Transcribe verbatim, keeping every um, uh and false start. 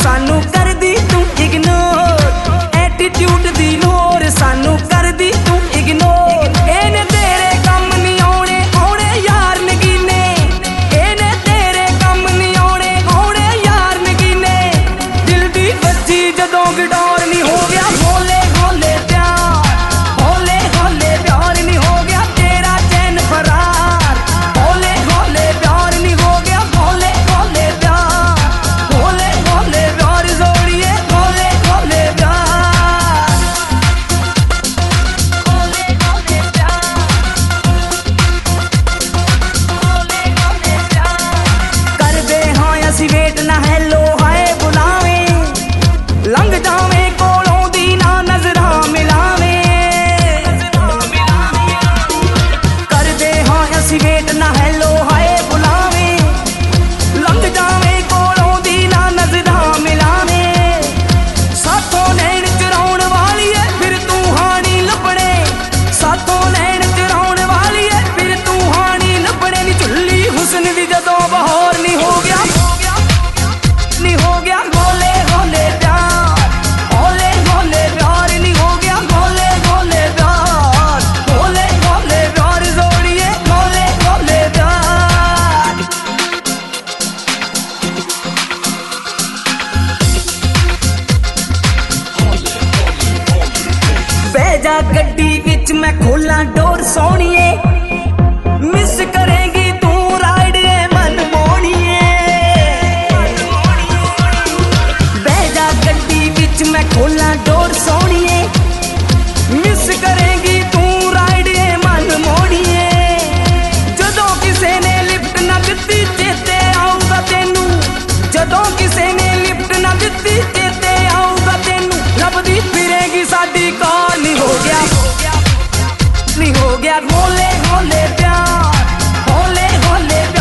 सानू कर दी तू इग्नोर, एटीट्यूड दी लोर सानू कर दी तू इग्नोर। एने तेरे कम नहीं आने आने यार नगीने, एने तेरे कम नहीं आने आने यार नगीने। दिल दी बज्जी जदों गडोर नहीं हो गया होले होले प्यार, होले होले प्यार नहीं हो गया तेरा चैन फरार। होले होले प्यार नहीं हो गया होले होले प्यार, होले होले प्यार जोड़िए होले होले प्यार, होले होले प्यार, होले होले प्यार। कर दे हाँ असी वेट ना हैलो हाय बुलावे, लंघ जावे कोलों दी ना नजरां मिलावे। कर दे हाँ असी वेट ना हैलो हाय बुलावे, लंघ जावे कोलों दी ना नजरां मिलावे। साथों नैन चुराउण वाली है फिर तू हानी लभणे, साथों नैन चुराउण वाली है फिर तू हानी लभणे। नी झुल्ली हुस्न दी जदों बहौर नहीं हो गया, नहीं हो गया होले होले प्यार, होले होले प्यार नहीं हो गया होले होले प्यार, होले होले प्यार जोड़िए होले होले प्यार। बह जा गड्डी विच मैं खोला डोर सोहणीए, मिस करेगी तू राइड ए मन मोहणीए। बह जा गड्डी विच मैं खोला डोर सोहणीए, मिस करेगी तू राइड ए मन मोहणीए। जदों किसे ने लिफ्ट ना दित्ती चेते आऊगा तेनू, जदों किसे ने लिफ्ट ना दित्ती चेते आऊगा तेनू। लभदी फिरेगी साडी कार नहीं हो गया, नहीं हो गया होले होले प्यार, होले होले प्यार।